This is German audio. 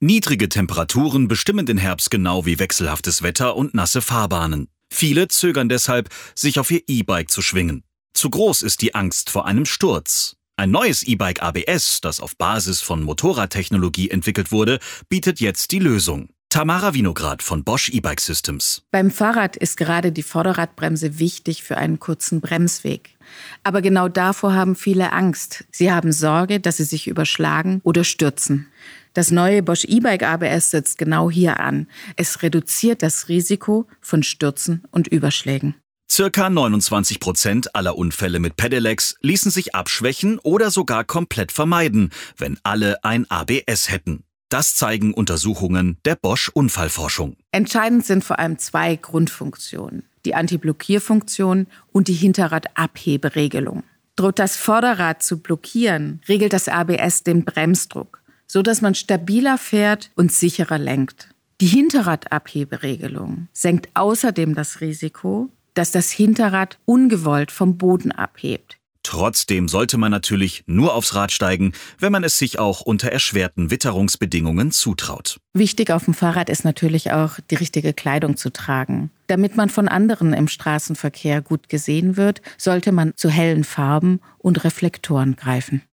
Niedrige Temperaturen bestimmen den Herbst genau wie wechselhaftes Wetter und nasse Fahrbahnen. Viele zögern deshalb, sich auf ihr E-Bike zu schwingen. Zu groß ist die Angst vor einem Sturz. Ein neues E-Bike ABS, das auf Basis von Motorradtechnologie entwickelt wurde, bietet jetzt die Lösung. Tamara Winograd von Bosch E-Bike Systems. Beim Fahrrad ist gerade die Vorderradbremse wichtig für einen kurzen Bremsweg. Aber genau davor haben viele Angst. Sie haben Sorge, dass sie sich überschlagen oder stürzen. Das neue Bosch E-Bike ABS setzt genau hier an. Es reduziert das Risiko von Stürzen und Überschlägen. Circa 29% aller Unfälle mit Pedelecs ließen sich abschwächen oder sogar komplett vermeiden, wenn alle ein ABS hätten. Das zeigen Untersuchungen der Bosch Unfallforschung. Entscheidend sind vor allem zwei Grundfunktionen: die Antiblockierfunktion und die Hinterradabheberegelung. Droht das Vorderrad zu blockieren, regelt das ABS den Bremsdruck, sodass man stabiler fährt und sicherer lenkt. Die Hinterradabheberegelung senkt außerdem das Risiko, dass das Hinterrad ungewollt vom Boden abhebt. Trotzdem sollte man natürlich nur aufs Rad steigen, wenn man es sich auch unter erschwerten Witterungsbedingungen zutraut. Wichtig auf dem Fahrrad ist natürlich auch, die richtige Kleidung zu tragen. Damit man von anderen im Straßenverkehr gut gesehen wird, sollte man zu hellen Farben und Reflektoren greifen.